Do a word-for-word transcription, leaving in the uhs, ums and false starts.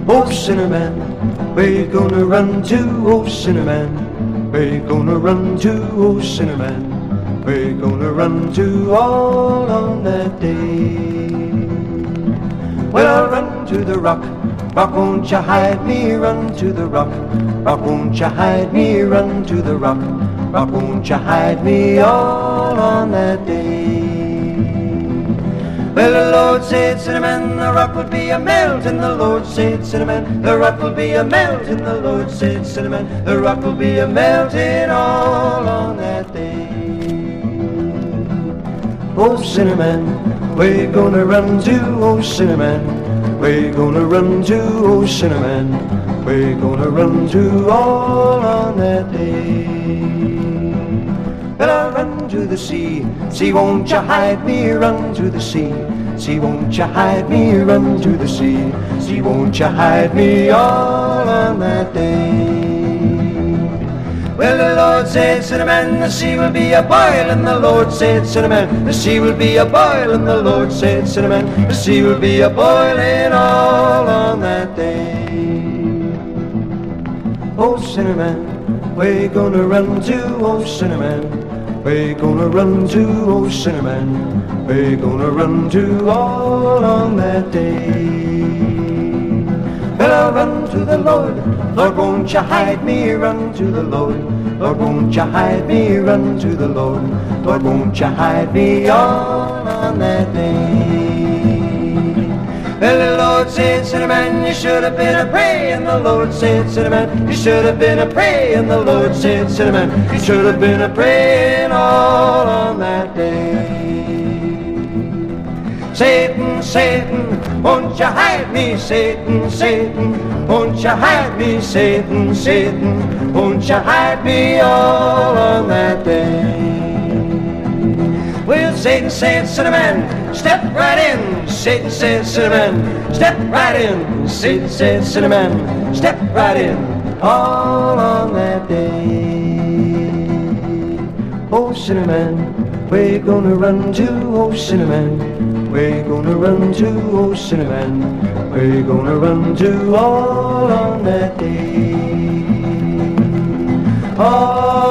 Oh, Cinnamon, where you gonna run to? Oh, Cinnamon, where you gonna run to? Oh, Cinnamon, where you gonna run to all on that day? Well, I'll run to the rock, rock, won't you hide me? Run to the rock, rock, won't you hide me? Run to the rock, rock, won't you hide me all on that day? Well, the Lord said, Cinnamon, the rock will be a melting. The Lord said, Cinnamon, the rock will be a melting. The Lord said, Cinnamon, the rock will be a melting all on that day. Oh, Cinnamon, where you gonna run to? Oh, Cinnamon, where you gonna run to? Oh, Cinnamon, where you gonna run to all on that day? Well, I'll run to the sea, sea, won't you hide me? Run to the sea, sea, won't you hide me? Run to the sea, sea, won't you hide me all on that day? Well, the Lord said, Cinnamon, the sea will be a boiling. The Lord said, Cinnamon, the sea will be a boiling. The Lord said, Cinnamon, the sea will be a boiling all on that day. Oh, Cinnamon, where you gonna run to? Oh, Cinnamon, where you gonna run to? Oh, Cinnamon, where you gonna run to all on that day? Well, I'll run to the Lord, Lord, won't you hide me? Run to the Lord, Lord, won't you hide me? Run to the Lord, Lord, won't you hide me all on that day? Well, the Lord said, Cinnamon, you should have been a praying. The Lord said, Cinnamon, you should have been a praying. The Lord said, Cinnamon, you should have been a praying all on that day. Satan, Satan, won't you hide me? Satan, Satan, won't you hide me? Satan, Satan, won't you hide me all on that day? Well, Satan said, Cinnamon, step right in. Satan said, Cinnamon, step right in. Satan said, Cinnamon, step right in all on that day. Oh, Cinnamon, where you gonna run to? Oh, Cinnamon, where you gonna run to? Oh, Cinnamon, where you gonna run to all on that day? All